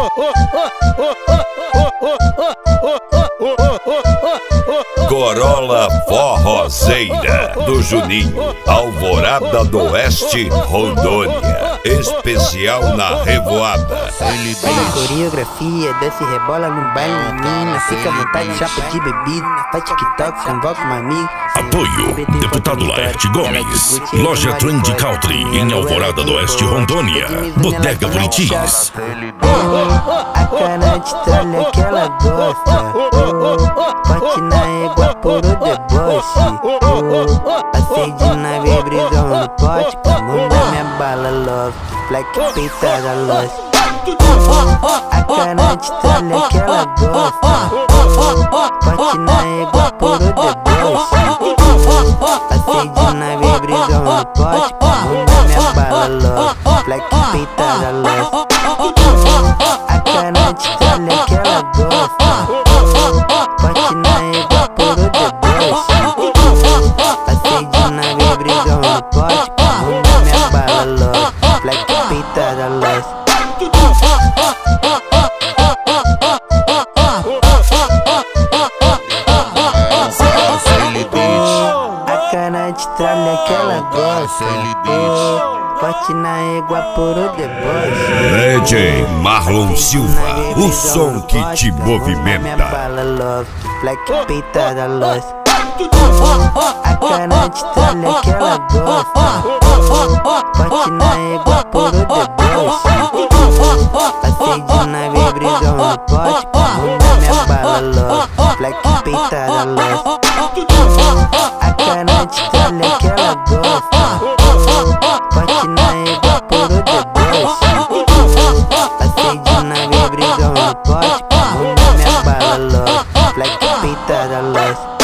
Corolla Forrozeira do Juninho, Alvorada do Oeste, Rondônia. Especial na Revoada. Pega a coreografia, desce e rebola no baile, menina. Fica à vontade, chapa de bebida. Faz TikTok, convoca uma amiga. Apoio, Deputado Laerte Gomes. Loja Trend Country, em Alvorada do Oeste, Rondônia. Bodega Buritis. A cara de tralha que ela gosta. Forte na égua por o deboche. Acende na vibrisão no pote. Manda minha bala, love. Black peitada, luz. A cara de tralha que ela gosta. Forte na égua por o deboche. Acende na vibrisão no pote. Manda minha bala, love. Black peitada, luz. A cara de tralha que ela gosta. Forte na égua por o deboche. Acende na vibrisão no pote. Manda minha bala, love. Black peitada, luz. A cara de tralha que ela gosta. Forte na égua por o deboche. DJ Marlon Silva, o som que te movimenta. Black peitada, luz. A cara de tralha que ela gosta. Forte na égua por o deboche. Acende na vibrisão no pote. Manda minha bala, love. Black peitada, luz. A cara de tralha que ela gosta. Forte na égua por o deboche. Acende na vibrisão no pote. Manda minha bala, love. Black peitada, luz.